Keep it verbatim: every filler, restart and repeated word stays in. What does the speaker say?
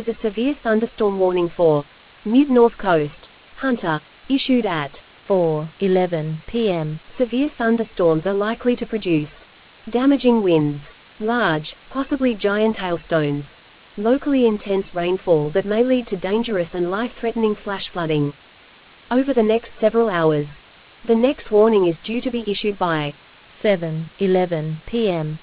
a severe thunderstorm warning for mid-north coast. Hunter. Issued at four eleven p m Severe thunderstorms are likely to produce damaging winds, large, possibly giant hailstones, locally intense rainfall that may lead to dangerous and life-threatening flash flooding over the next several hours. The next warning is due to be issued by seven eleven p m